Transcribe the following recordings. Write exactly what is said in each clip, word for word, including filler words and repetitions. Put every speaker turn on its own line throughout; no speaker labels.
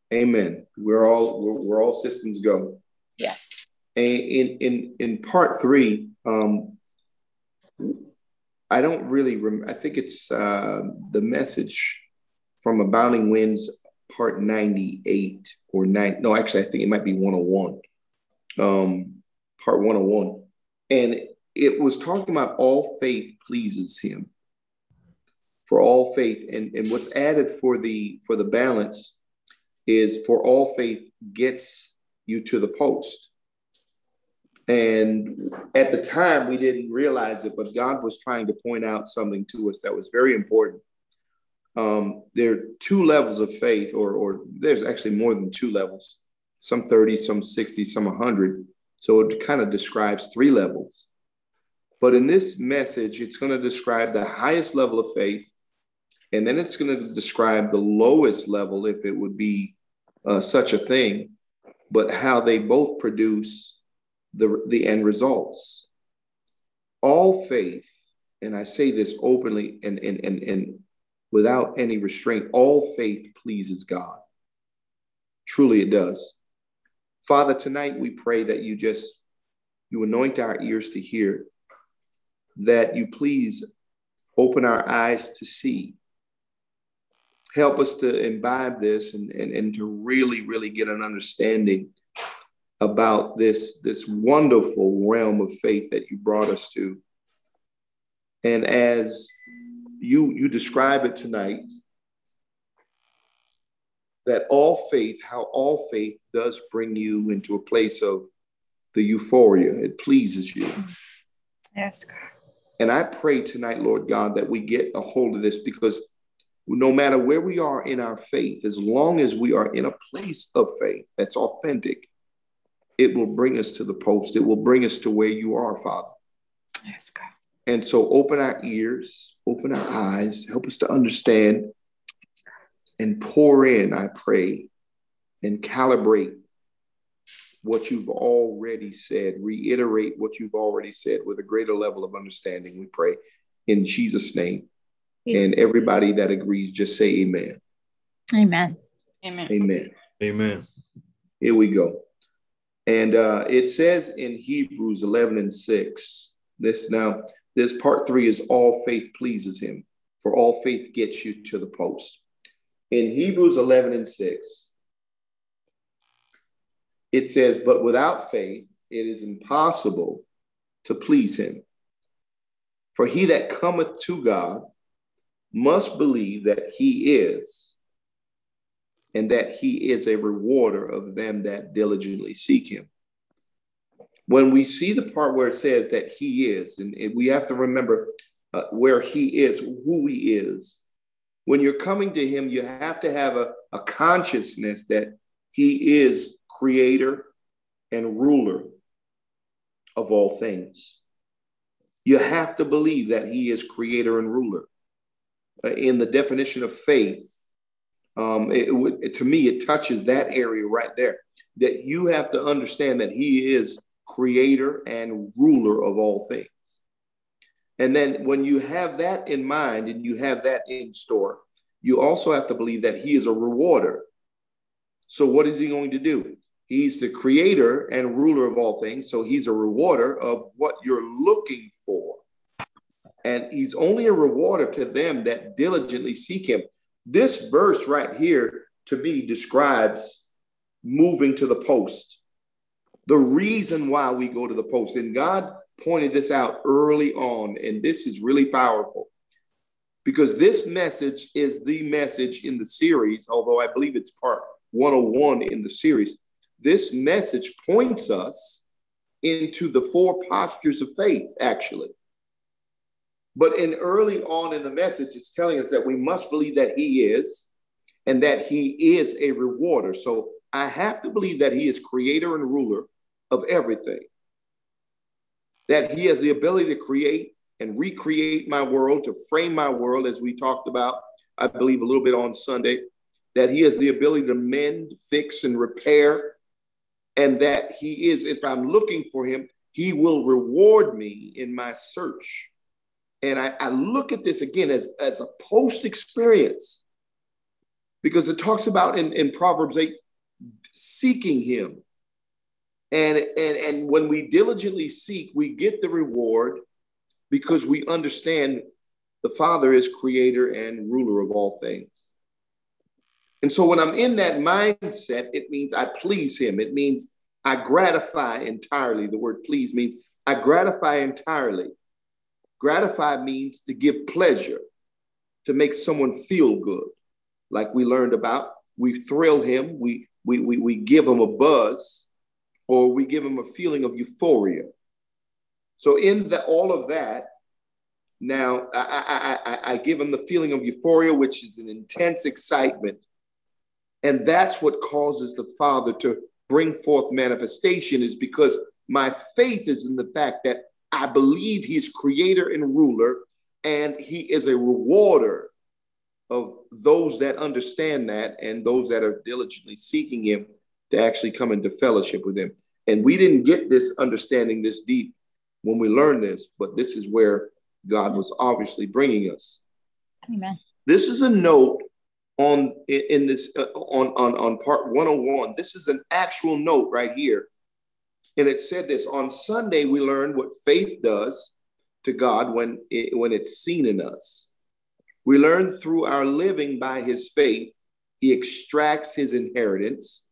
Amen. We're all we're, we're all systems go.
Yes.
And in in in part three, um, I don't really rem- I think it's uh, the message from Abounding Winds, part ninety-eight or nine. No, actually, I think it might be one oh one. Um, part one oh one, and it was talking about all faith pleases Him. For all faith, and and what's added for the for the balance is for all faith gets you to the post. And at the time, we didn't realize it, but God was trying to point out something to us that was very important. Um, there are two levels of faith, or, or there's actually more than two levels, some thirty, some sixty, some one hundred. So it kind of describes three levels. But in this message, it's going to describe the highest level of faith, and then it's going to describe the lowest level, if it would be uh, such a thing, but how they both produce the, the end results. All faith, and I say this openly and, and, and, and without any restraint, all faith pleases God. Truly it does. Father, tonight we pray that you just, you anoint our ears to hear, that you please open our eyes to see. Help us to imbibe this and, and, and to really, really get an understanding about this, this wonderful realm of faith that you brought us to. And as you, you describe it tonight, that all faith, how all faith does bring you into a place of the euphoria. It pleases you.
Yes, God.
And I pray tonight, Lord God, that we get a hold of this, because no matter where we are in our faith, as long as we are in a place of faith that's authentic, it will bring us to the post. It will bring us to where you are, Father.
Yes, God.
And so open our ears, open our eyes, help us to understand, and pour in, I pray, and calibrate what you've already said, reiterate what you've already said with a greater level of understanding, we pray in Jesus' name. Yes. And everybody that agrees, just say amen.
Amen.
Amen. Amen.
Amen.
Here we go. And uh, it says in Hebrews eleven and six, this now, this part three is all faith pleases him, for all faith gets you to the post. In Hebrews eleven and six, it says, but without faith, it is impossible to please him. For he that cometh to God must believe that he is, and that he is a rewarder of them that diligently seek him. When we see the part where it says that he is, and, and we have to remember uh, where he is, who he is. When you're coming to him, you have to have a, a consciousness that he is creator and ruler of all things. You have to believe that he is creator and ruler. Uh, in the definition of faith, um, it, it, to me, it touches that area right there, that you have to understand that he is creator and ruler of all things. And then when you have that in mind and you have that in store, you also have to believe that he is a rewarder. So what is he going to do? He's the creator and ruler of all things. So he's a rewarder of what you're looking for. And he's only a rewarder to them that diligently seek him. This verse right here, to me, describes moving to the post. The reason why we go to the post. And God pointed this out early on, and this is really powerful, because this message is the message in the series, although I believe it's part one oh one in the series. This message points us into the four postures of faith, actually. But in early on in the message, it's telling us that we must believe that he is, and that he is a rewarder. So I have to believe that he is creator and ruler of everything, that he has the ability to create and recreate my world, to frame my world, as we talked about, I believe, a little bit on Sunday, that he has the ability to mend, fix, and repair, and that he is, if I'm looking for him, he will reward me in my search. And I, I look at this again as, as a post experience. because it talks about in, in Proverbs eight, seeking him. And, and, and when we diligently seek, we get the reward because we understand the Father is creator and ruler of all things. And so when I'm in that mindset, it means I please him. It means I gratify entirely. The word please means I gratify entirely. Gratify means to give pleasure, to make someone feel good. Like we learned about, we thrill him, we, we, we, we give him a buzz, or we give him a feeling of euphoria. So in the, all of that, now I, I, I, I give him the feeling of euphoria, which is an intense excitement. And that's what causes the Father to bring forth manifestation, is because my faith is in the fact that I believe he's creator and ruler, and he is a rewarder of those that understand that and those that are diligently seeking him to actually come into fellowship with him. And we didn't get this understanding this deep when we learned this, but this is where God was obviously bringing us.
Amen.
This is a note on in this uh, on, on, on part one oh one. This is an actual note right here. And it said this: on Sunday, we learned what faith does to God when, it, when it's seen in us. We learn through our living by his faith, he extracts his inheritance.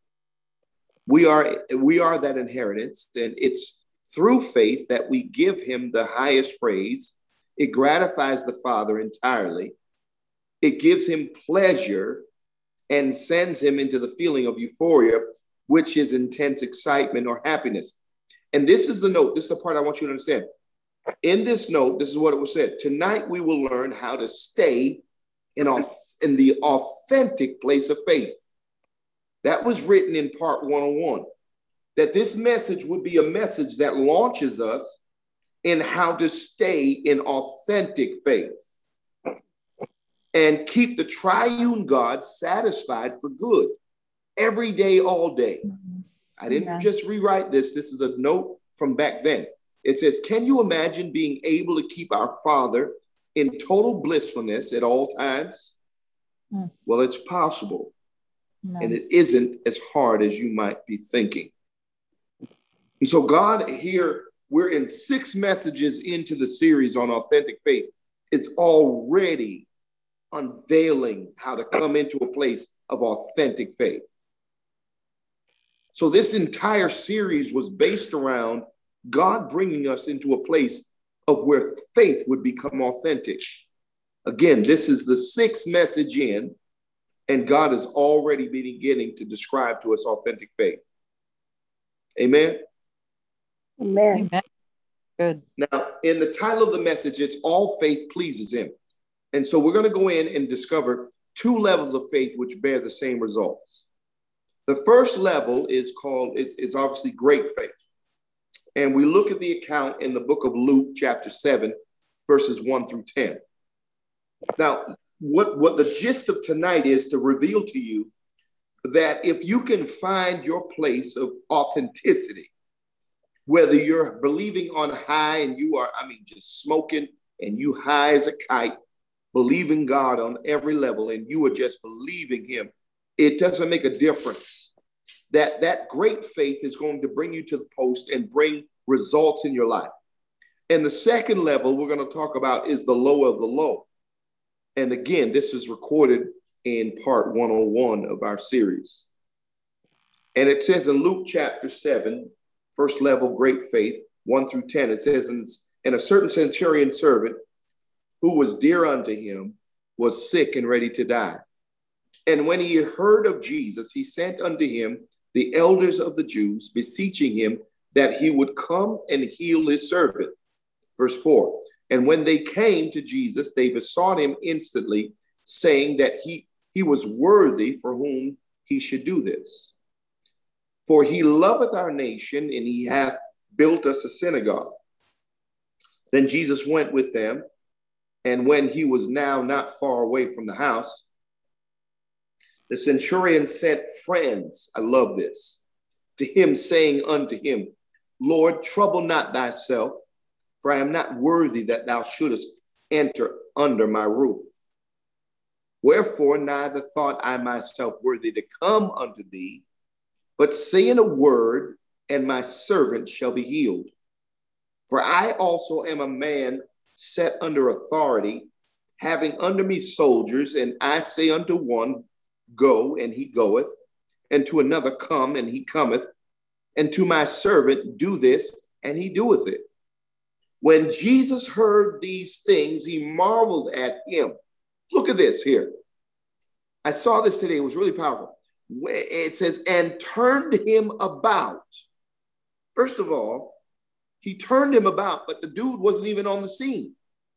We are, we are that inheritance, and it's through faith that we give him the highest praise. It gratifies the Father entirely. It gives him pleasure and sends him into the feeling of euphoria, which is intense excitement or happiness. And this is the note. This is the part I want you to understand. In this note, this is what it was said. Tonight, we will learn how to stay in, in the authentic place of faith. That was written in part one oh one, that this message would be a message that launches us in how to stay in authentic faith and keep the triune God satisfied for good every day, all day. I didn't yeah. just rewrite this. This is a note from back then. It says, can you imagine being able to keep our Father in total blissfulness at all times? Mm. Well, it's possible. No. And it isn't as hard as you might be thinking. And so God here, we're in six messages into the series on authentic faith. It's already unveiling how to come into a place of authentic faith. So this entire series was based around God bringing us into a place of where faith would become authentic. Again, this is the sixth message in, and God is already beginning to describe to us authentic faith. Amen?
Amen.
Amen. Good.
Now, in the title of the message, it's All Faith Pleases Him. And so we're going to go in and discover two levels of faith which bear the same results. The first level is called, it's, it's obviously great faith. And we look at the account in the book of Luke, chapter seven, verses one through ten. Now, what, what the gist of tonight is to reveal to you that if you can find your place of authenticity, whether you're believing on high and you are, I mean, just smoking and you high as a kite, believing God on every level, and you are just believing him, it doesn't make a difference. That that great faith is going to bring you to the post and bring results in your life. And the second level we're going to talk about is the low of the low. And again, this is recorded in part one oh one of our series. And it says in Luke chapter seven, first level, great faith, one through ten, it says, and a certain centurion servant who was dear unto him was sick and ready to die. And when he heard of Jesus, he sent unto him the elders of the Jews, beseeching him that he would come and heal his servant. Verse four, and when they came to Jesus, they besought him instantly, saying that he, he was worthy for whom he should do this. For he loveth our nation, and he hath built us a synagogue. Then Jesus went with them, and when he was now not far away from the house, the centurion sent friends, I love this, to him, saying unto him, Lord, trouble not thyself, for I am not worthy that thou shouldest enter under my roof. Wherefore neither thought I myself worthy to come unto thee, but saying a word, and my servant shall be healed. For I also am a man set under authority, having under me soldiers, and I say unto one, go, and he goeth, and to another, come, and he cometh, and to my servant, do this, and he doeth it. When Jesus heard these things, he marveled at him. Look at this here. I saw this today. It was really powerful. It says, and turned him about. First of all, he turned him about, but the dude wasn't even on the scene.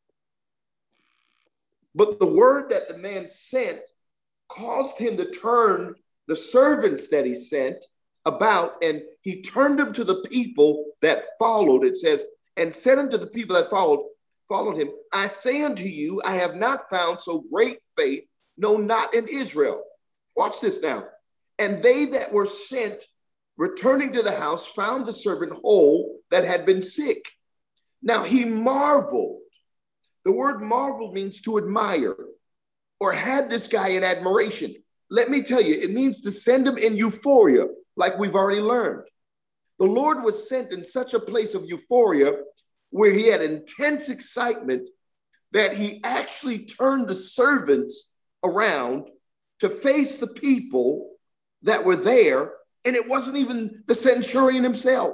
But the word that the man sent caused him to turn the servants that he sent about, and he turned them to the people that followed. It says, and said unto the people that followed, followed him, I say unto you, I have not found so great faith, no, not in Israel. Watch this now. And they that were sent, returning to the house, found the servant whole that had been sick. Now he marveled. The word marvel means to admire, or had this guy in admiration. Let me tell you, it means to send him in euphoria, like we've already learned. The Lord was sent in such a place of euphoria where he had intense excitement that he actually turned the servants around to face the people that were there, and it wasn't even the centurion himself.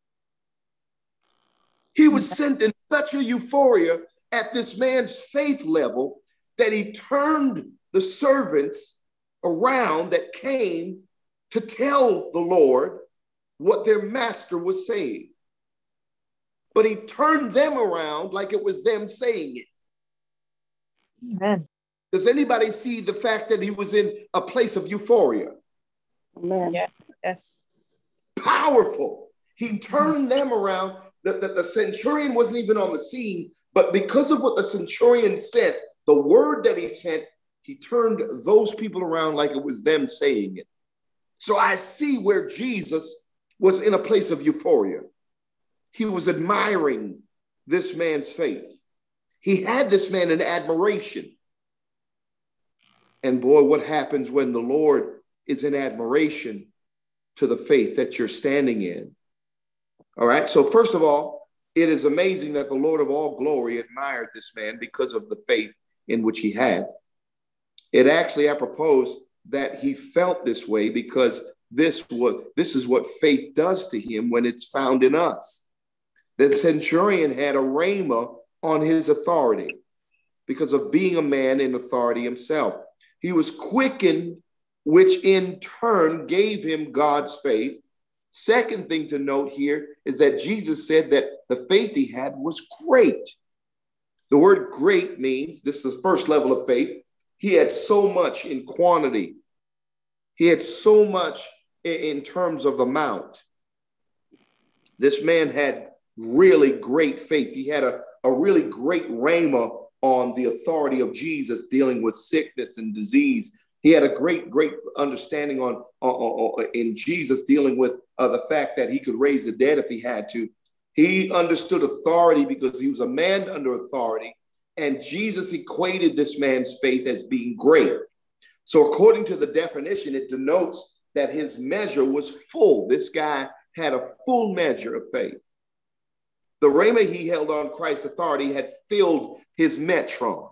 He was sent in such a euphoria at this man's faith level that he turned the servants around that came to tell the Lord what their master was saying. But he turned them around like it was them saying it.
Amen.
Does anybody see the fact that he was in a place of euphoria?
Amen.
Yeah. Yes.
Powerful. He turned them around. The, the, the centurion wasn't even on the scene, but because of what the centurion sent, the word that he sent, he turned those people around like it was them saying it. So I see where Jesus was in a place of euphoria. He was admiring this man's faith. He had this man in admiration. And boy, what happens when the Lord is in admiration to the faith that you're standing in? All right. So first of all, it is amazing that the Lord of all glory admired this man because of the faith in which he had. It actually apropos that he felt this way because this was this is what faith does to him when it's found in us. The centurion had a rhema on his authority because of being a man in authority himself. He was quickened, which in turn gave him God's faith. Second thing to note here is that Jesus said that the faith he had was great. The word great means, this is the first level of faith, he had so much in quantity. He had so much in terms of amount. This man had really great faith. He had a, a really great rhema on the authority of Jesus dealing with sickness and disease. He had a great, great understanding on, on, on in Jesus dealing with uh, the fact that he could raise the dead if he had to. He understood authority because he was a man under authority, and Jesus equated this man's faith as being great. So according to the definition, it denotes that his measure was full. This guy had a full measure of faith. The rhema he held on Christ's authority had filled his metron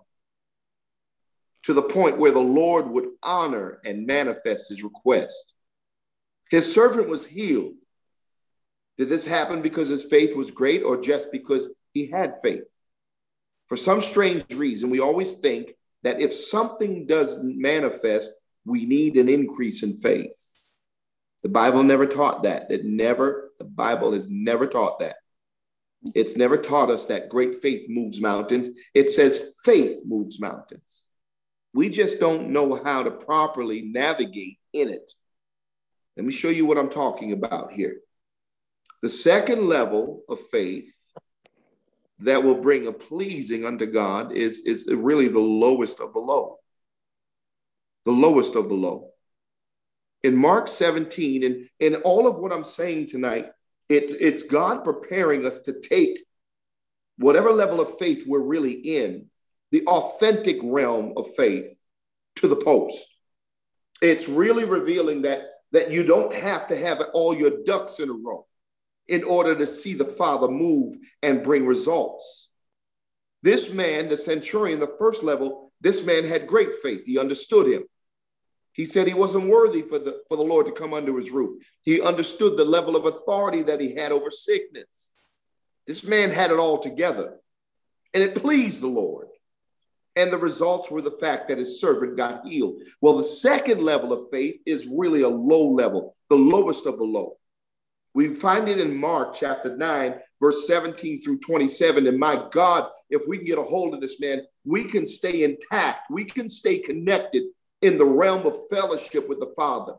to the point where the Lord would honor and manifest his request. His servant was healed. Did this happen because his faith was great or just because he had faith? For some strange reason, we always think that if something doesn't manifest, we need an increase in faith. The Bible never taught that. It never, the Bible has never taught that. It's never taught us that great faith moves mountains. It says faith moves mountains. We just don't know how to properly navigate in it. Let me show you what I'm talking about here. The second level of faith that will bring a pleasing unto God is, is really the lowest of the low. The lowest of the low. In Mark seventeen, and in all of what I'm saying tonight, it, it's God preparing us to take whatever level of faith we're really in, the authentic realm of faith, to the post. It's really revealing that, that you don't have to have all your ducks in a row in order to see the Father move and bring results. This man, the centurion, the first level, this man had great faith. He understood him. He said he wasn't worthy for the, for the Lord to come under his roof. He understood the level of authority that he had over sickness. This man had it all together, and it pleased the Lord. And the results were the fact that his servant got healed. Well, the second level of faith is really a low level, the lowest of the low. We find it in Mark chapter nine, verse seventeen through twenty-seven. And my God, if we can get a hold of this, man, we can stay intact. We can stay connected in the realm of fellowship with the Father.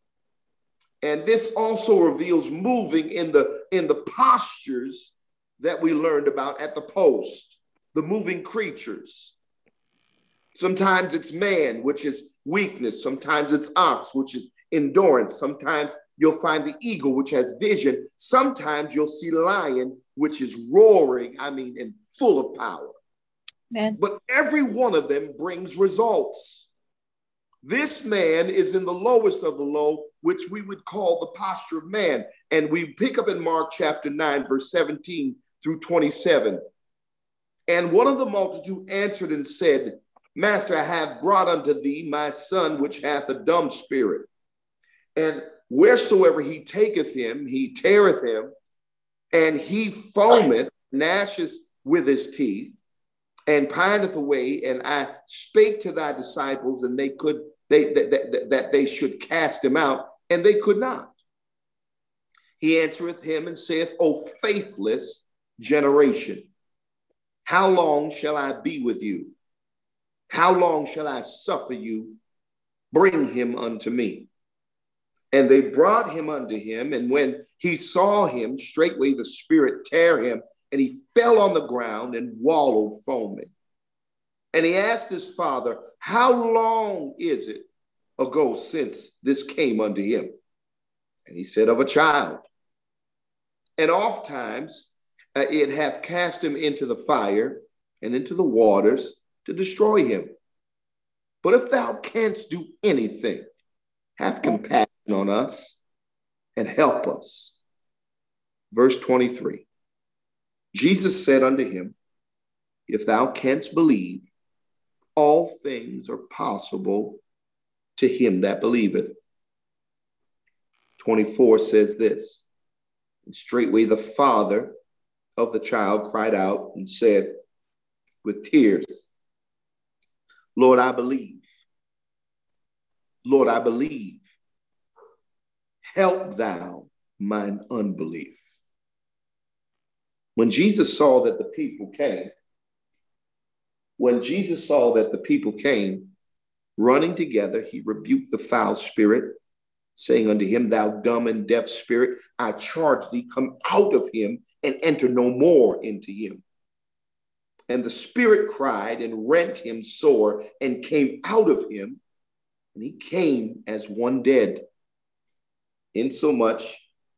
And this also reveals moving in the, in the postures that we learned about at the post, the moving creatures. Sometimes it's man, which is weakness. Sometimes it's ox, which is endurance. Sometimes you'll find the eagle, which has vision. Sometimes you'll see lion, which is roaring, I mean, and full of power.
Man.
But every one of them brings results. This man is in the lowest of the low, which we would call the posture of man. And we pick up in Mark chapter nine, verse seventeen through twenty-seven. And one of the multitude answered and said, Master, I have brought unto thee my son, which hath a dumb spirit. And wheresoever he taketh him, he teareth him, and he foameth, gnasheth with his teeth, and pineth away. And I spake to thy disciples, and they could they that, that, that they should cast him out, and they could not. He answereth him and saith, O faithless generation, how long shall I be with you? How long shall I suffer you? Bring him unto me. And they brought him unto him. And when he saw him, straightway the spirit tear him, and he fell on the ground and wallowed foaming. And he asked his father, how long is it ago since this came unto him? And he said, of a child. And oft times uh, it hath cast him into the fire and into the waters to destroy him. But if thou canst do anything, have compassion on us and help us. Verse twenty-three. Jesus said unto him, if thou canst believe, all things are possible to him that believeth. twenty-four says this, and straightway the father of the child cried out and said with tears, Lord, I believe. Lord, I believe. Help thou mine unbelief. When Jesus saw that the people came, when Jesus saw that the people came running together, he rebuked the foul spirit, saying unto him, thou dumb and deaf spirit, I charge thee, come out of him and enter no more into him. And the spirit cried and rent him sore and came out of him, and he came as one dead, insomuch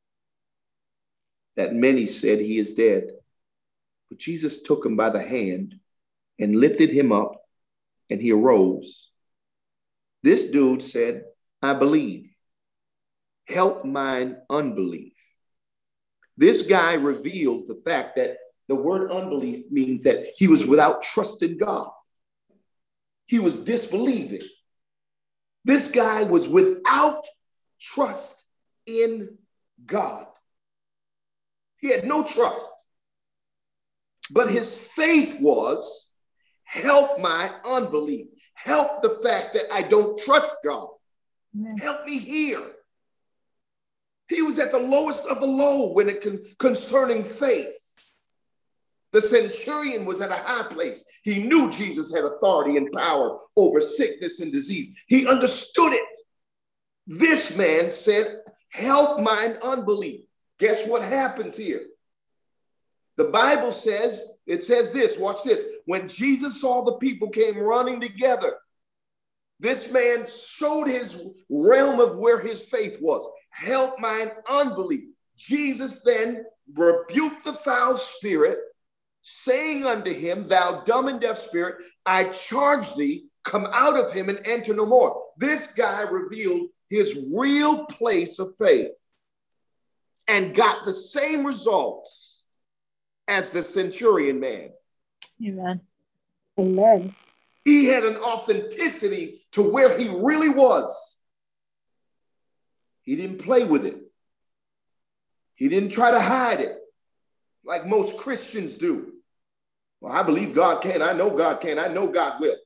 that many said he is dead. But Jesus took him by the hand and lifted him up, and he arose. This dude said, I believe. Help mine unbelief. This guy reveals the fact that the word unbelief means that he was without trust in God. He was disbelieving. This guy was without trust in God. He had no trust. But his faith was, help my unbelief. Help the fact that I don't trust God. Amen. Help me here. He was at the lowest of the low when it con- concerning faith. The centurion was at a high place. He knew Jesus had authority and power over sickness and disease. He understood it. This man said, help mine unbelief. Guess what happens here? The Bible says, it says this, watch this. When Jesus saw the people came running together, this man showed his realm of where his faith was. Help mine unbelief. Jesus then rebuked the foul spirit, saying unto him, thou dumb and deaf spirit, I charge thee, come out of him and enter no more. This guy revealed his real place of faith and got the same results as the centurion man.
Amen.
Amen.
He had an authenticity to where he really was. He didn't play with it. He didn't try to hide it like most Christians do. Well, I believe God can. I know God can. I know God will.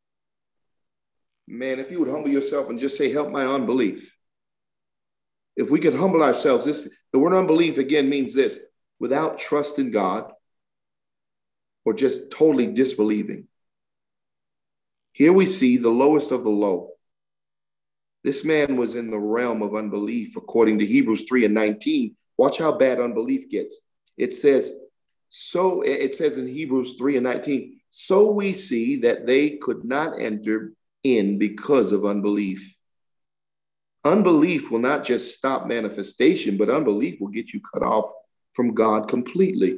Man, if you would humble yourself and just say, help my unbelief. If we could humble ourselves, this, the word unbelief again means this: without trust in God or just totally disbelieving. Here we see the lowest of the low. This man was in the realm of unbelief, according to Hebrews three and nineteen. Watch how bad unbelief gets. It says, so it says in Hebrews three and nineteen, so we see that they could not enter in because of unbelief. Unbelief will not just stop manifestation, but unbelief will get you cut off from God completely.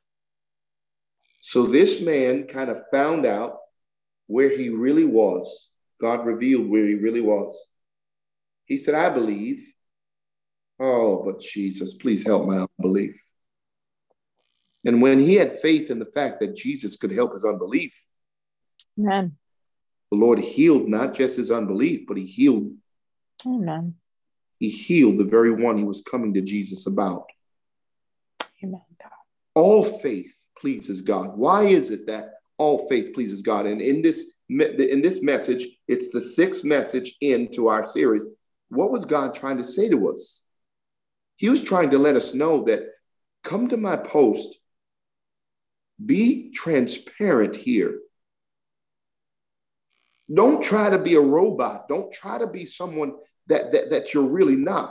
So this man kind of found out where he really was. God revealed where he really was. He said, I believe. Oh, but Jesus, please help my unbelief. And when he had faith in the fact that Jesus could help his unbelief,
Amen.
the Lord healed not just his unbelief, but he healed.
Amen.
He healed the very one he was coming to Jesus about.
Amen, God.
All faith pleases God. Why is it that all faith pleases God? And in this, in this message, it's the sixth message into our series. What was God trying to say to us? He was trying to let us know that come to my post, be transparent here. Don't try to be a robot. Don't try to be someone that, that, that you're really not.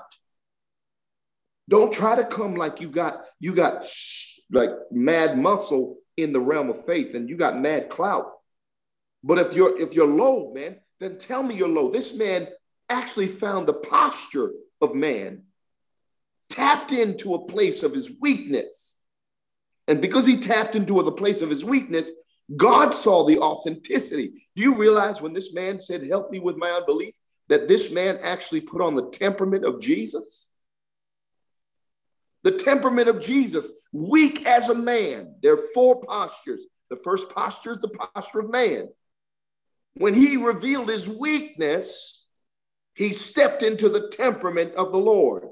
Don't try to come like you got, you got sh- like mad muscle in the realm of faith and you got mad clout. But if you're, if you're low, man, then tell me you're low. This man actually found the posture of man, tapped into a place of his weakness. And because he tapped into the place of his weakness, God saw the authenticity. Do you realize when this man said, help me with my unbelief, that this man actually put on the temperament of Jesus? The temperament of Jesus, weak as a man. There are four postures. The first posture is the posture of man. When he revealed his weakness, he stepped into the temperament of the Lord.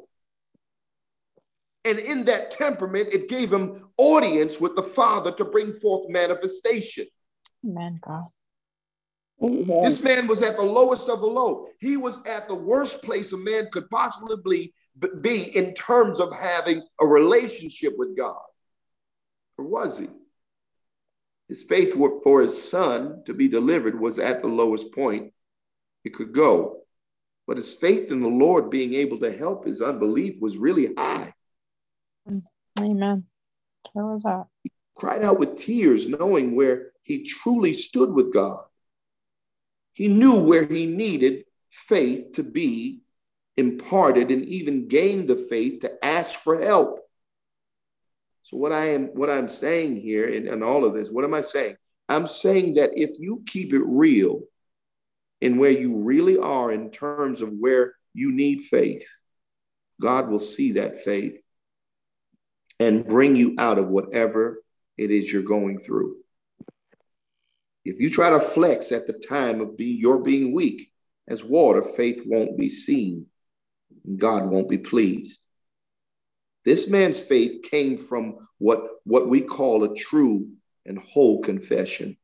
And in that temperament, it gave him audience with the Father to bring forth manifestation.
Amen, God.
Amen.
This man was at the lowest of the low. He was at the worst place a man could possibly be in terms of having a relationship with God. Or was he? His faith for his son to be delivered was at the lowest point it could go. But his faith in the Lord being able to help his unbelief was really high.
Amen. Where was that?
He cried out with tears, knowing where he truly stood with God. He knew where he needed faith to be imparted and even gained the faith to ask for help. So what I am, what I'm saying here in, in all of this, what am I saying? I'm saying that if you keep it real in where you really are in terms of where you need faith, God will see that faith and bring you out of whatever it is you're going through. If you try to flex at the time of be, your being weak as water, faith won't be seen. And God won't be pleased. This man's faith came from what, what we call a true and whole confession.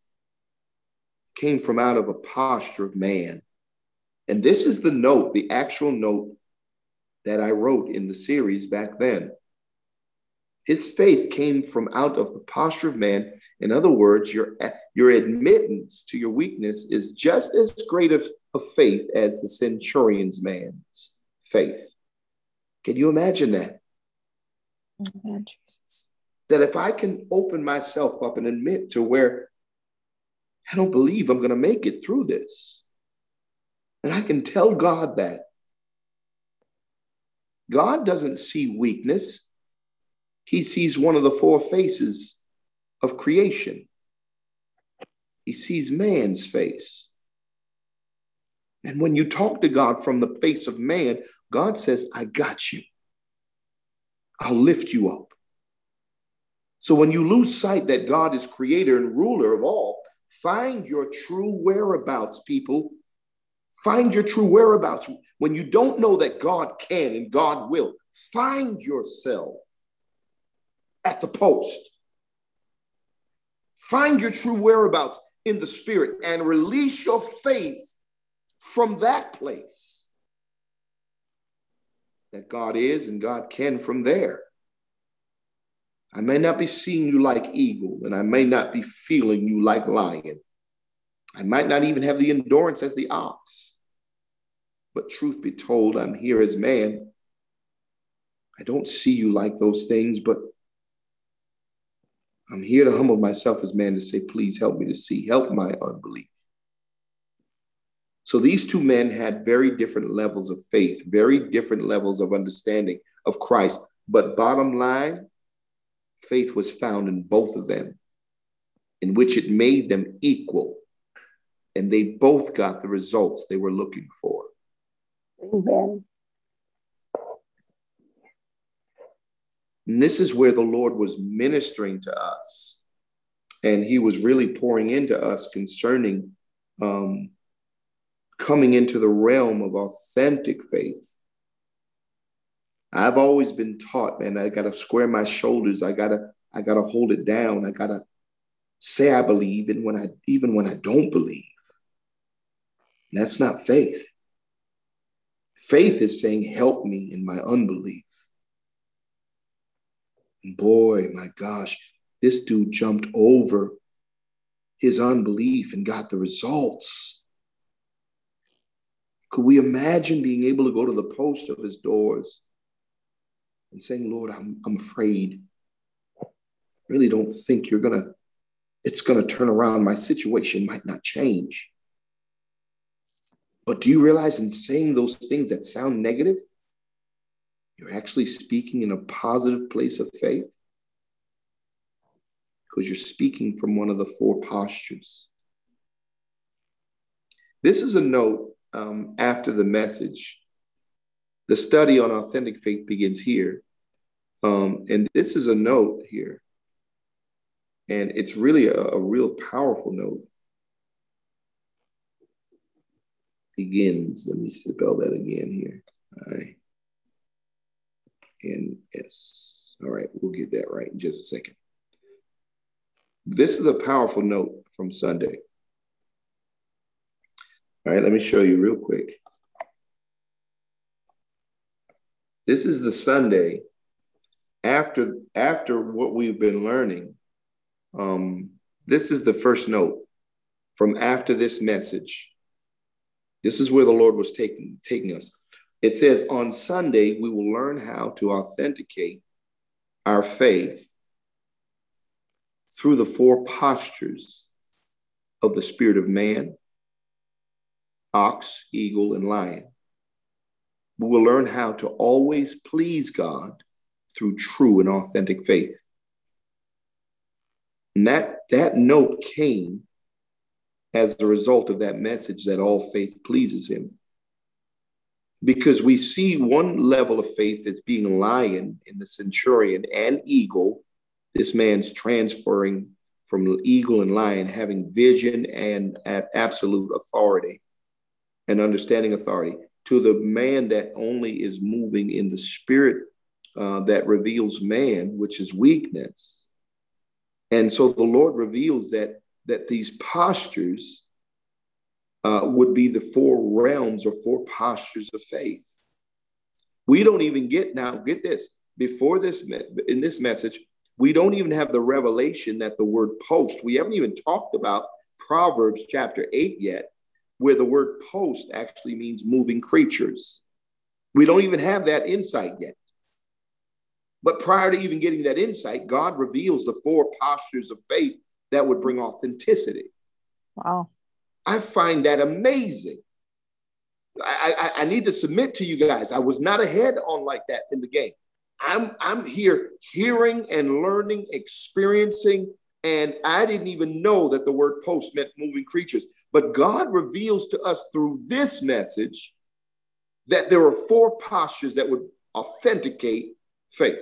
Came from out of a posture of man. And this is the note, the actual note that I wrote in the series back then. His faith came from out of the posture of man. In other words, your, your admittance to your weakness is just as great of, of faith as the centurion's man's faith. Can you imagine that?
Amen, Jesus.
That if I can open myself up and admit to where I don't believe I'm going to make it through this, and I can tell God that. God doesn't see weakness. He sees one of the four faces of creation. He sees man's face. And when you talk to God from the face of man, God says, I got you. I'll lift you up. So when you lose sight that God is creator and ruler of all, find your true whereabouts, people. Find your true whereabouts. When you don't know that God can and God will, find yourself at the post. Find your true whereabouts in the spirit and release your faith from that place that God is and God can from there. I may not be seeing you like eagle, and I may not be feeling you like lion. I might not even have the endurance as the ox. But truth be told, I'm here as man. I don't see you like those things, but I'm here to humble myself as man to say, please help me to see, help my unbelief. So these two men had very different levels of faith, very different levels of understanding of Christ. But bottom line, faith was found in both of them, in which it made them equal. And they both got the results they were looking for.
Amen.
And this is where the Lord was ministering to us. And he was really pouring into us concerning um, coming into the realm of authentic faith. I've always been taught, man, I got to square my shoulders. I got to, I got to hold it down. I got to say I believe, and when I, even when I don't believe. That's not faith. Faith is saying, help me in my unbelief. And boy, my gosh, this dude jumped over his unbelief and got the results. Could we imagine being able to go to the post of his doors and saying, Lord, I'm, I'm afraid. I really don't think you're going to, it's going to turn around. My situation might not change. But do you realize in saying those things that sound negative, you're actually speaking in a positive place of faith? Because you're speaking from one of the four postures. This is a note um, after the message. The study on authentic faith begins here. Um, and this is a note here. And it's really a, a real powerful note. Begins. Let me spell that again here. I N S. All right, we'll get that right in just a second. This is a powerful note from Sunday. All right, let me show you real quick. This is the Sunday after, after what we've been learning. Um, this is the first note from after this message. This is where the Lord was taking, taking us. It says, on Sunday, we will learn how to authenticate our faith through the four postures of the spirit of man, ox, eagle, and lion. We will learn how to always please God through true and authentic faith. And that, that note came as a result of that message that all faith pleases him. Because we see one level of faith as being lion in the centurion and eagle. This man's transferring from eagle and lion, having vision and absolute authority and understanding authority, to the man that only is moving in the spirit uh, that reveals man, which is weakness. And so the Lord reveals that that these postures uh, would be the four realms or four postures of faith. We don't even get now, get this, before this, in this message, we don't even have the revelation that the word post, we haven't even talked about Proverbs chapter eight yet, where the word post actually means moving creatures. We don't even have that insight yet. But prior to even getting that insight, God reveals the four postures of faith that would bring authenticity.
Wow.
I find that amazing. I, I, I need to submit to you guys. I was not ahead on like that in the game. I'm, I'm here hearing and learning, experiencing, and I didn't even know that the word post meant moving creatures. But God reveals to us through this message that there are four postures that would authenticate faith.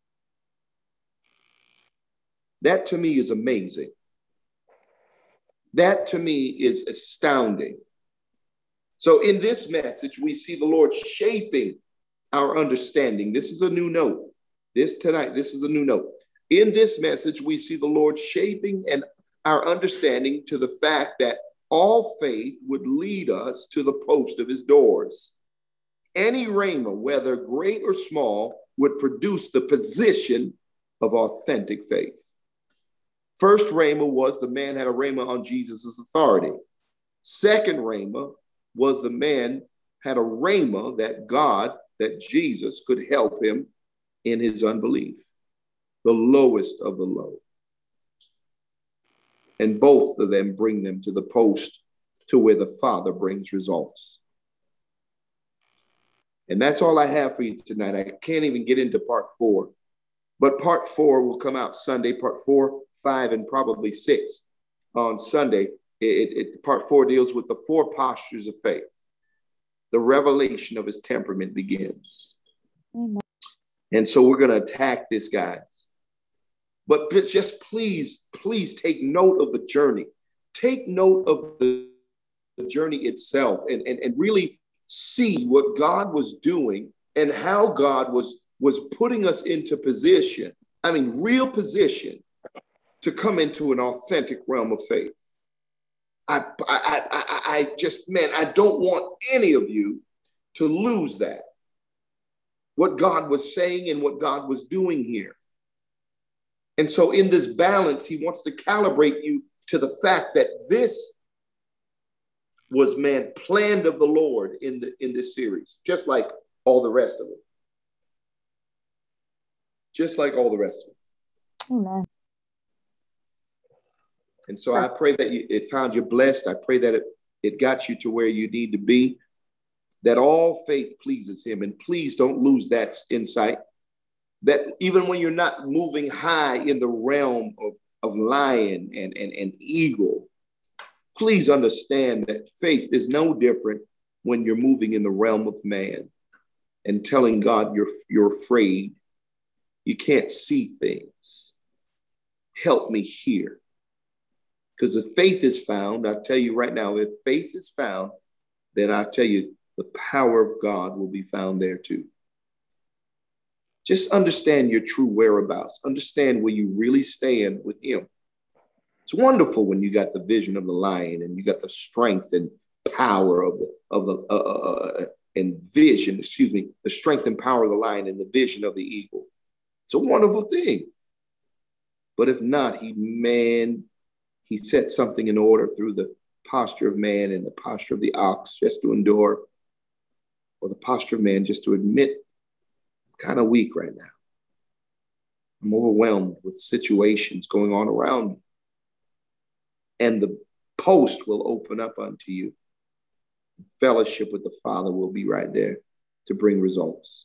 That to me is amazing. That to me is astounding. So in this message, we see the Lord shaping our understanding. This is a new note. This tonight, this is a new note. In this message, we see the Lord shaping and our understanding to the fact that all faith would lead us to the post of his doors. Any rhema, whether great or small, would produce the position of authentic faith. First rhema was the man had a rhema on Jesus' authority. Second rhema was the man had a rhema that God, that Jesus could help him in his unbelief, the lowest of the low. And both of them bring them to the post to where the Father brings results. And that's all I have for you tonight. I can't even get into part four, but part four will come out Sunday, part four, five, and probably six on Sunday. It, it, part four deals with the four postures of faith. The revelation of his temperament begins. Amen. And so we're going to attack this, guys. But just please, please take note of the journey. Take note of the journey itself and, and, and really see what God was doing and how God was, was putting us into position. I mean, real position to come into an authentic realm of faith. I, I, I, I just, man, I don't want any of you to lose that. What God was saying and what God was doing here. And so in this balance, he wants to calibrate you to the fact that this was, man, planned of the Lord in the in this series, just like all the rest of it. Just like all the rest of it.
Amen.
And so I pray that you, it found you blessed. I pray that it, it got you to where you need to be, that all faith pleases him. And please don't lose that insight, that even when you're not moving high in the realm of, of lion and, and, and eagle, please understand that faith is no different when you're moving in the realm of man and telling God you're, you're afraid. You can't see things. Help me here. Because if faith is found, I tell you right now, if faith is found, then I tell you the power of God will be found there too. Just understand your true whereabouts. Understand where you really stand with him. It's wonderful when you got the vision of the lion and you got the strength and power of the of the uh, uh, and vision. Excuse me, the strength and power of the lion and the vision of the eagle. It's a wonderful thing. But if not, he man, he set something in order through the posture of man and the posture of the ox just to endure, or the posture of man just to admit, I'm kind of weak right now. I'm overwhelmed with situations going on around me. And the post will open up unto you. Fellowship with the Father will be right there to bring results.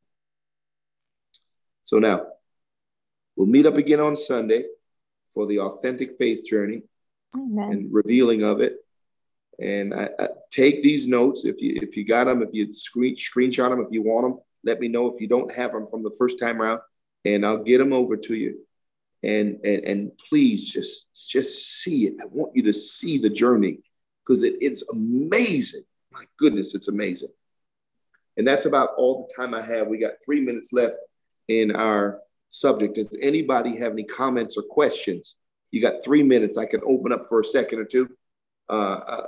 So now, we'll meet up again on Sunday for the authentic faith journey. Amen. And revealing of it. And I, I take these notes if you if you got them, if you screen screenshot them, if you want them, let me know. If you don't have them from the first time around, and I'll get them over to you. And and and please just just see it. I want you to see the journey because it, it's amazing. My goodness, it's amazing. And that's about all the time I have. We got three minutes left in our subject. Does anybody have any comments or questions? You got three minutes. I can open up for a second or two. Uh,